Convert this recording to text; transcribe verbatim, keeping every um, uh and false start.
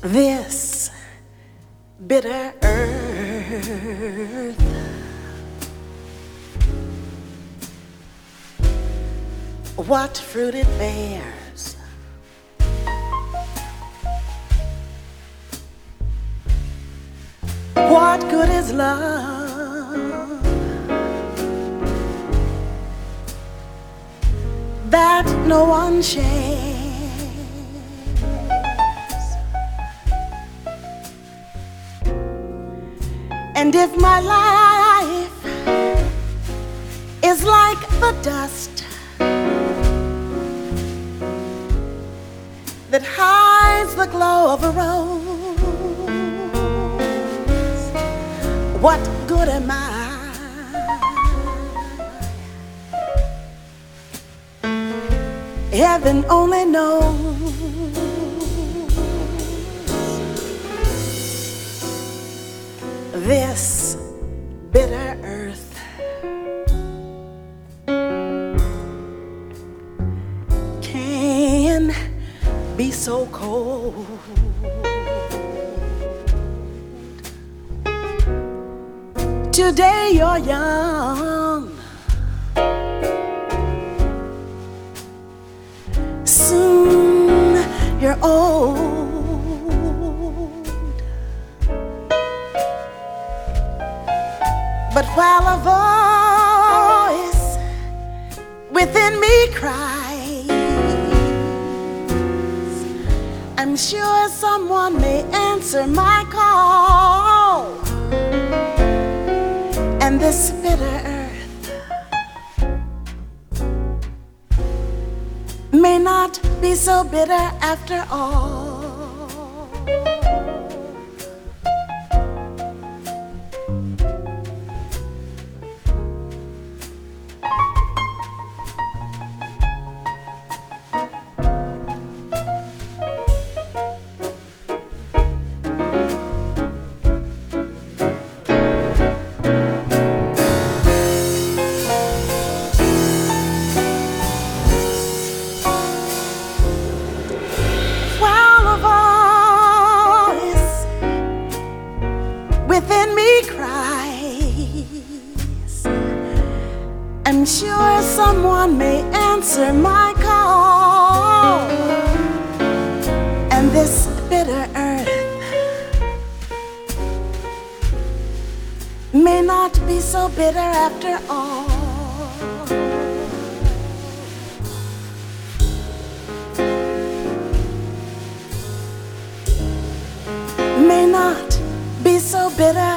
This bitter earth, what fruit it bears, what good is love that no one shares? And if my life is like the dust that hides the glow of a rose, what good am I? Heaven only knows. This bitter earth can be so cold. Today you're young, soon you're old. But while a voice within me cries, I'm sure someone may answer my call. And this bitter earth may not be so bitter after all. Within me cries, I'm sure someone may answer my call. And this bitter earth may not be so bitter after all. May not be so bitter